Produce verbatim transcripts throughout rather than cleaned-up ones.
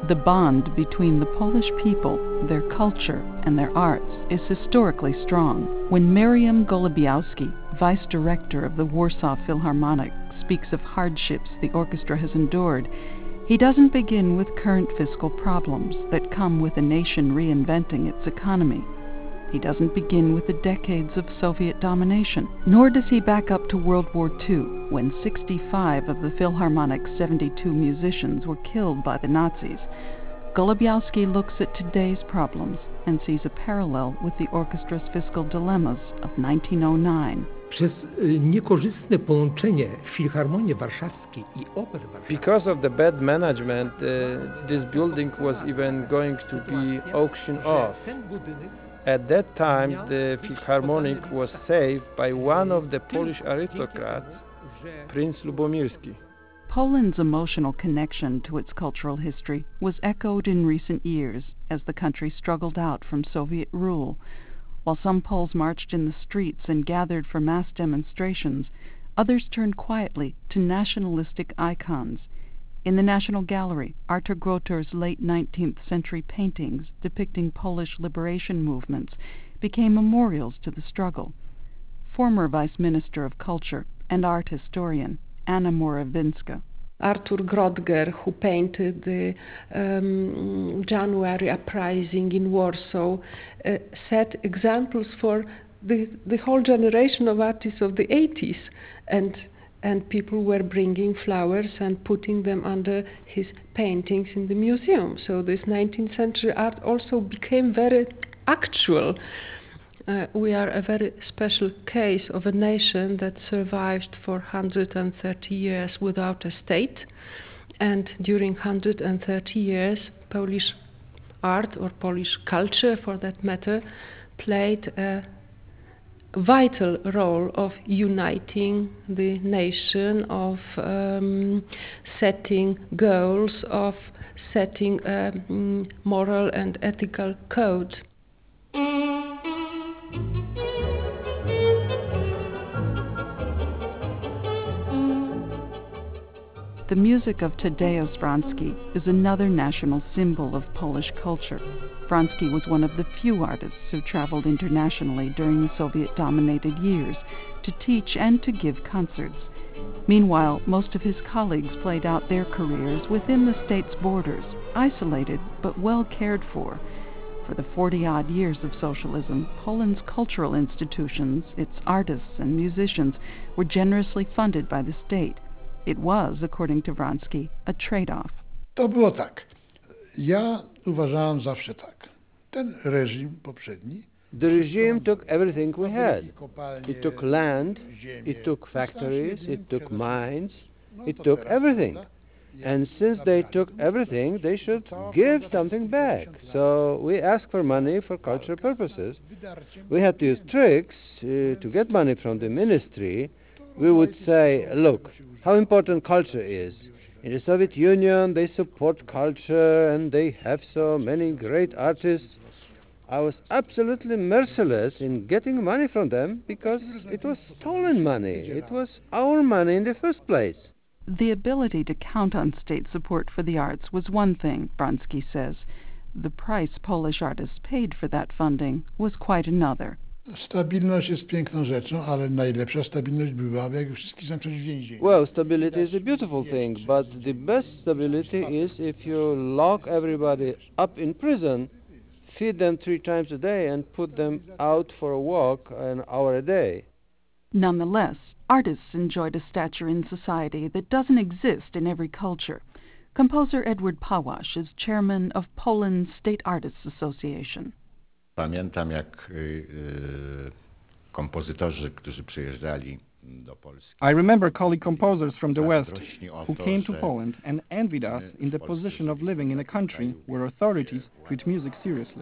The bond between the Polish people, their culture, and their arts is historically strong. When Miriam Golubiowski, vice director of the Warsaw Philharmonic, speaks of hardships the orchestra has endured, he doesn't begin with current fiscal problems that come with a nation reinventing its economy. He doesn't begin with the decades of Soviet domination, nor does he back up to World War Two, when sixty-five of the Philharmonic's seventy-two musicians were killed by the Nazis. Golubiowski looks at today's problems and sees a parallel with the orchestra's fiscal dilemmas of nineteen oh nine. Przez niekorzystne połączenie Filharmonii Warszawskiej i Opery Warszawskiej. Because of the bad management, uh, this building was even going to be auctioned off. At that time, the Philharmonic was saved by one of the Polish aristocrats, Prince Lubomirski. Poland's emotional connection to its cultural history was echoed in recent years as the country struggled out from Soviet rule. While some Poles marched in the streets and gathered for mass demonstrations, others turned quietly to nationalistic icons. In the National Gallery, Artur Groter's late nineteenth century paintings depicting Polish liberation movements became memorials to the struggle. Former Vice Minister of Culture and art historian Anna Morawiecka. Artur Grodger, who painted the um, January uprising in Warsaw, uh, set examples for the, the whole generation of artists of the eighties, and and people were bringing flowers and putting them under his paintings in the museum. So this nineteenth century art also became very actual. Uh, we are a very special case of a nation that survived for one hundred thirty years without a state, and during one hundred thirty years Polish art, or Polish culture for that matter, played a vital role of uniting the nation, of um, setting goals, of setting a um, moral and ethical code. The music of Tadeusz Wronski is another national symbol of Polish culture. Wronski was one of the few artists who traveled internationally during the Soviet-dominated years to teach and to give concerts. Meanwhile, most of his colleagues played out their careers within the state's borders, isolated but well cared for. For the forty-odd years of socialism, Poland's cultural institutions, its artists and musicians, were generously funded by the state. It was, according to Wronski, a trade-off. To było tak. Ja uważałem zawsze tak. Ten reżim poprzedni. The regime took everything we had. It took land, it took factories, it took mines, it took everything. And since they took everything, they should give something back. So we asked for money for cultural purposes. We had to use tricks uh, to get money from the ministry. We would say, look, how important culture is. In the Soviet Union, they support culture and they have so many great artists. I was absolutely merciless in getting money from them because it was stolen money. It was our money in the first place. The ability to count on state support for the arts was one thing, Wronski says. The price Polish artists paid for that funding was quite another. Stabilność jest piękną rzeczą, ale najlepsza stabilność byłaby, jak wszystkich zamknąć w więzieniu. Well, stability is a beautiful thing, but the best stability is if you lock everybody up in prison, feed them three times a day, and put them out for a walk an hour a day. Nonetheless, artists enjoyed a stature in society that doesn't exist in every culture. Composer Edward Pałasz is chairman of Poland's State Artists Association. Pamiętam, jak y, kompozytorzy, którzy przyjeżdżali do Polski. I remember colleague composers from the West who came to Poland and envied us in the position of living in a country where authorities treat music seriously.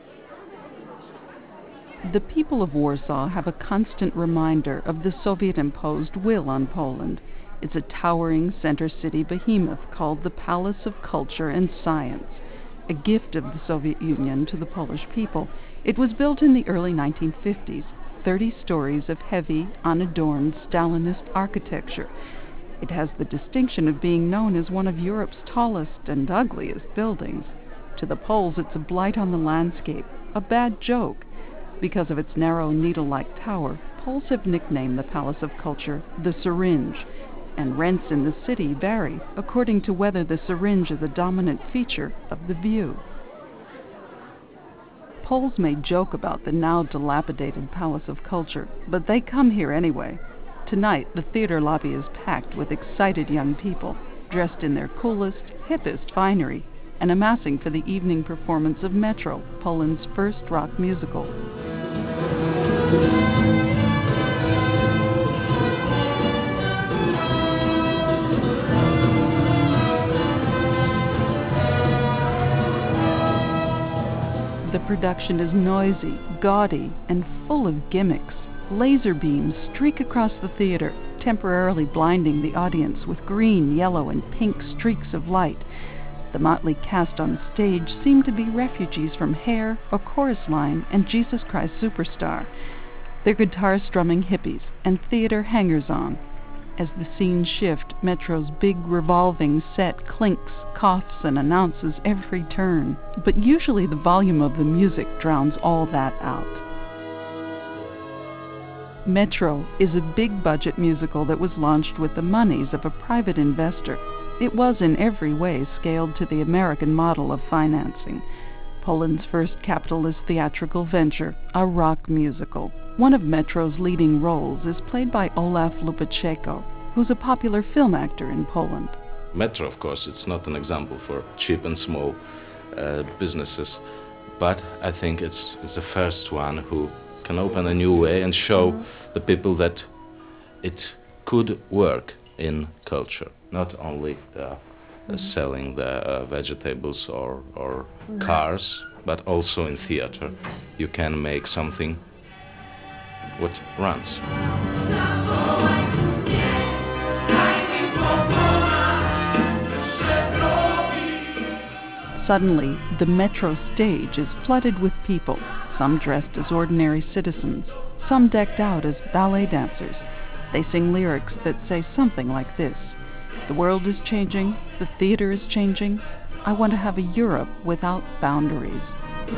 The people of Warsaw have a constant reminder of the Soviet-imposed will on Poland. It's a towering center city behemoth called the Palace of Culture and Science, a gift of the Soviet Union to the Polish people. It was built in the early nineteen fifties, thirty stories of heavy, unadorned Stalinist architecture. It has the distinction of being known as one of Europe's tallest and ugliest buildings. To the Poles, it's a blight on the landscape, a bad joke. Because of its narrow, needle-like tower, Poles have nicknamed the Palace of Culture the Syringe, and rents in the city vary according to whether the syringe is a dominant feature of the view. Poles may joke about the now dilapidated Palace of Culture, but they come here anyway. Tonight, the theater lobby is packed with excited young people, dressed in their coolest, hippest finery, and amassing for the evening performance of Metro, Poland's first rock musical. The production is noisy, gaudy, and full of gimmicks. Laser beams streak across the theater, temporarily blinding the audience with green, yellow, and pink streaks of light. The motley cast on stage seem to be refugees from Hair, A Chorus Line, and Jesus Christ Superstar. They're guitar-strumming hippies and theater hangers-on. As the scenes shift, Metro's big revolving set clinks, coughs, and announces every turn. But usually the volume of the music drowns all that out. Metro is a big-budget musical that was launched with the monies of a private investor. It was in every way scaled to the American model of financing. Poland's first capitalist theatrical venture, a rock musical. One of Metro's leading roles is played by Olaf Lupaceko, who's a popular film actor in Poland. Metro, of course, it's not an example for cheap and small uh, businesses, but I think it's, it's the first one who can open a new way and show mm-hmm. the people that it could work in culture, not only uh, mm-hmm. uh, selling the uh, vegetables or, or mm-hmm. cars, but also in theater. You can make something what runs. Suddenly, the Metro stage is flooded with people, some dressed as ordinary citizens, some decked out as ballet dancers. They sing lyrics that say something like this: "The world is changing, the theater is changing. I want to have a Europe without boundaries."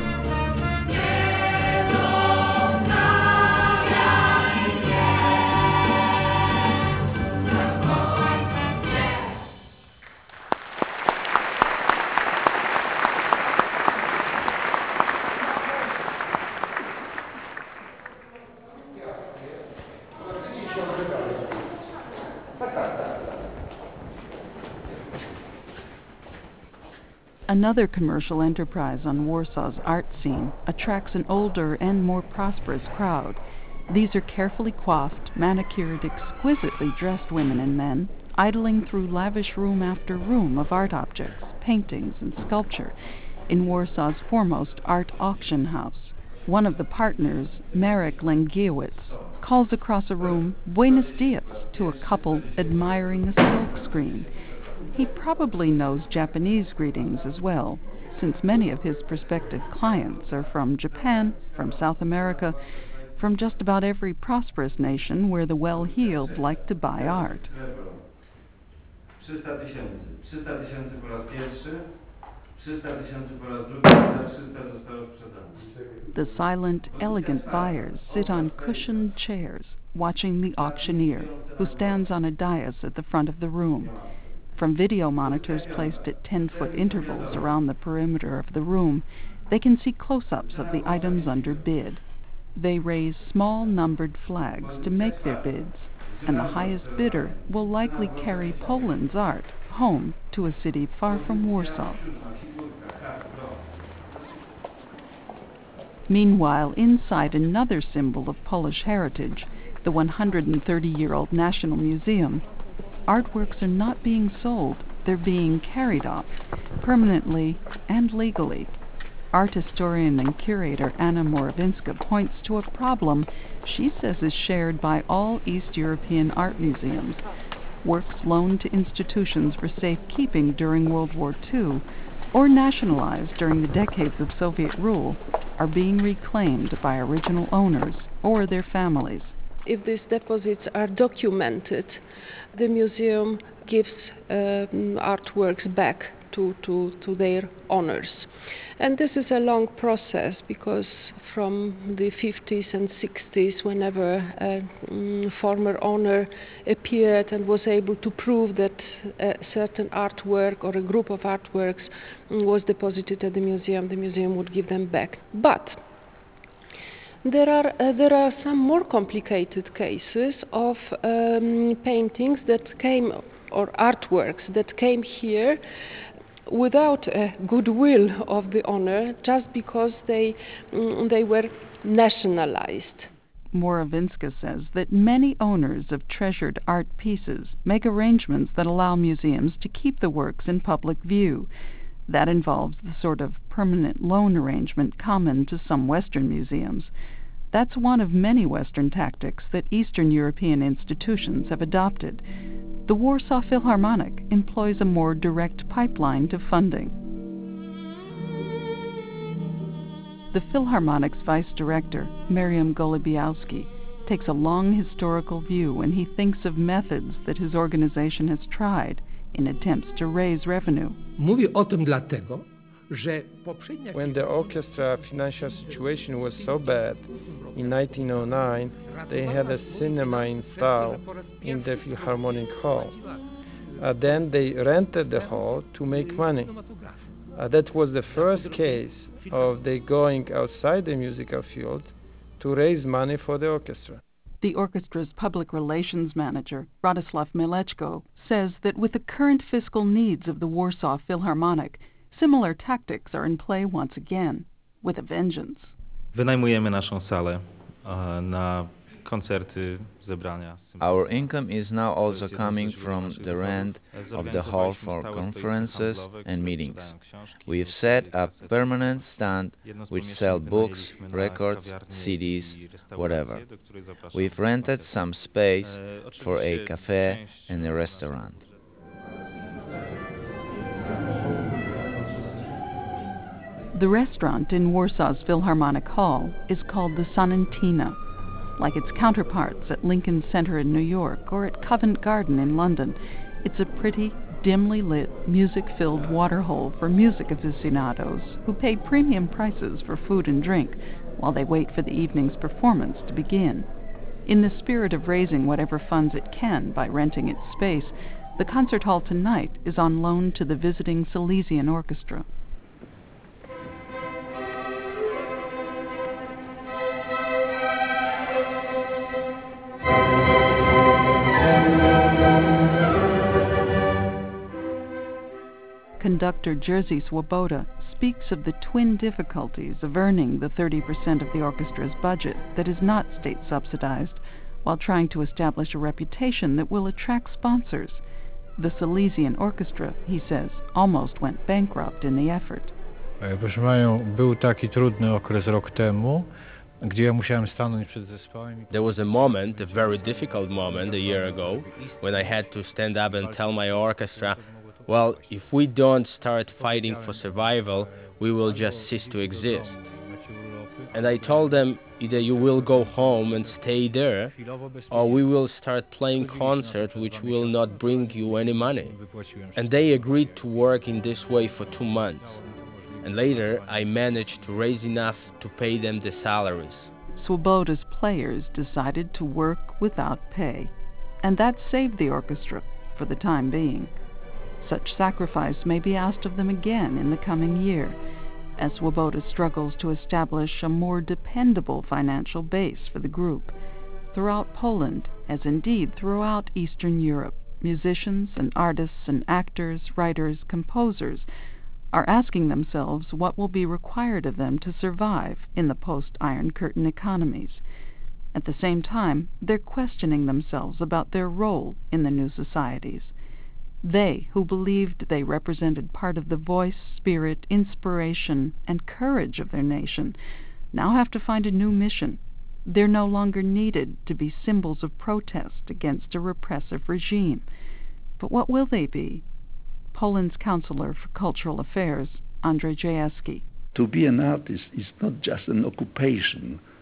Another commercial enterprise on Warsaw's art scene attracts an older and more prosperous crowd. These are carefully coiffed, manicured, exquisitely dressed women and men, idling through lavish room after room of art objects, paintings, and sculpture in Warsaw's foremost art auction house. One of the partners, Marek Lęgiewicz, calls across a room "Buenos dias" to a couple admiring a silk screen. He probably knows Japanese greetings as well, since many of his prospective clients are from Japan, from South America, from just about every prosperous nation where the well-heeled like to buy art. trzysta tysięcy. trzysta tysięcy po raz pierwszy, trzysta tysięcy po raz drugi, za trzysta zostało sprzedane. The silent, elegant buyers sit on cushioned chairs, watching the auctioneer, who stands on a dais at the front of the room. From video monitors placed at ten-foot intervals around the perimeter of the room, they can see close-ups of the items under bid. They raise small numbered flags to make their bids, and the highest bidder will likely carry Poland's art home to a city far from Warsaw. Meanwhile, inside another symbol of Polish heritage, the one hundred thirty-year-old National Museum, artworks are not being sold, they're being carried off, permanently and legally. Art historian and curator Anna Morawińska points to a problem she says is shared by all East European art museums. Works loaned to institutions for safekeeping during World War Two or nationalized during the decades of Soviet rule are being reclaimed by original owners or their families. if these deposits are documented, the museum gives um, artworks back to, to, to their owners. And this is a long process because from the fifties and sixties, whenever a um, former owner appeared and was able to prove that a certain artwork or a group of artworks um, was deposited at the museum, the museum would give them back. But There are, uh, there are some more complicated cases of um, paintings that came, or artworks that came here without a goodwill of the owner, just because they, um, they were nationalized. Moravinska says that many owners of treasured art pieces make arrangements that allow museums to keep the works in public view. That involves the sort of permanent loan arrangement common to some Western museums. That's one of many Western tactics that Eastern European institutions have adopted. The Warsaw Philharmonic employs a more direct pipeline to funding. The Philharmonic's vice director, Miriam Golubiowski, takes a long historical view when he thinks of methods that his organization has tried in attempts to raise revenue. Mówię o tym dlatego, że poprzednia When the orchestra financial situation was so bad, in nineteen oh nine, they had a cinema installed in the Philharmonic Hall. Uh, then they rented the hall to make money. Uh, that was the first case of they going outside the musical field to raise money for the orchestra. The orchestra's public relations manager, Radoslav Milechko, says that with the current fiscal needs of the Warsaw Philharmonic, similar tactics are in play once again, with a vengeance. Wynajmujemy naszą salę na koncerty, zebrania. Our income is now also coming from the rent of the hall for conferences and meetings. We've set up permanent stand which sell books, records, C Ds, whatever. We've rented some space for a cafe and a restaurant. The restaurant in Warsaw's Philharmonic Hall is called the Sonantina, like its counterparts at Lincoln Center in New York or at Covent Garden in London. It's a pretty, dimly lit, music-filled waterhole for music aficionados who pay premium prices for food and drink while they wait for the evening's performance to begin. In the spirit of raising whatever funds it can by renting its space, the concert hall tonight is on loan to the visiting Silesian Orchestra. Conductor Jerzy Swoboda speaks of the twin difficulties of earning the thirty percent of the orchestra's budget that is not state-subsidized, while trying to establish a reputation that will attract sponsors. The Silesian Orchestra, he says, almost went bankrupt in the effort. Proszę panią, był taki trudny okres rok temu, gdzie ja musiałem stanąć przed zespołem. There was a moment, a very difficult moment a year ago, when I had to stand up and tell my orchestra, well, if we don't start fighting for survival, we will just cease to exist. And I told them, either you will go home and stay there, or we will start playing concerts which will not bring you any money. And they agreed to work in this way for two months. And later, I managed to raise enough to pay them the salaries. Swoboda's players decided to work without pay, and that saved the orchestra for the time being. Such sacrifice may be asked of them again in the coming year, as Swoboda struggles to establish a more dependable financial base for the group. Throughout Poland, as indeed throughout Eastern Europe, musicians and artists and actors, writers, composers are asking themselves what will be required of them to survive in the post-Iron Curtain economies. At the same time, they're questioning themselves about their role in the new societies. They, who believed they represented part of the voice, spirit, inspiration, and courage of their nation, now have to find a new mission. They're no longer needed to be symbols of protest against a repressive regime. But what will they be? Poland's Counselor for Cultural Affairs, Andrzej Jajewski. To be an artist is not just an occupation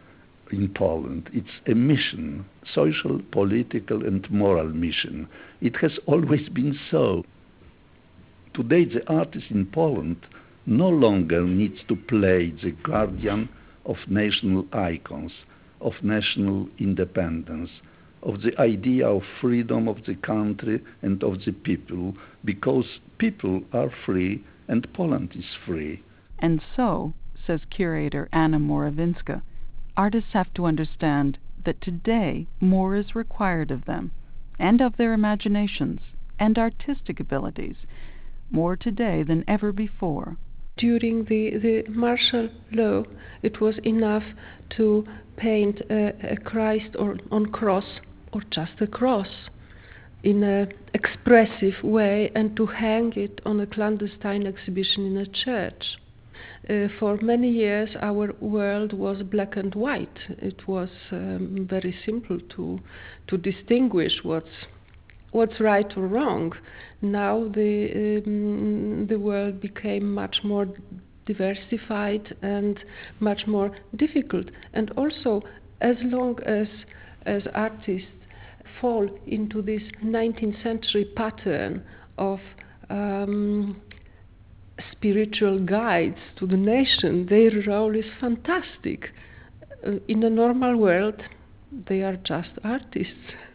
in Poland. It's a mission, social, political and moral mission. It has always been so. Today the artist in Poland no longer needs to play the guardian of national icons, of national independence, of the idea of freedom of the country and of the people, because people are free and Poland is free. And so, says curator Anna Moravinska, artists have to understand that today more is required of them, and of their imaginations and artistic abilities, more today than ever before. During the, the martial law, it was enough to paint a, a Christ or on cross, or just a cross, in an expressive way, and to hang it on a clandestine exhibition in a church. Uh, for many years our world was black and white. It was um, very simple to, to distinguish what's, what's right or wrong. Now the, um, the world became much more diversified and much more difficult. And also, as long as, as artists fall into this nineteenth century pattern of um, spiritual guides to the nation, their role is fantastic. Uh, in a normal world, they are just artists.